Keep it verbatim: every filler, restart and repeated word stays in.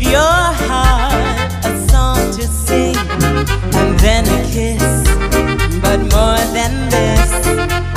your heart a song to sing, and then a kiss. But more than this,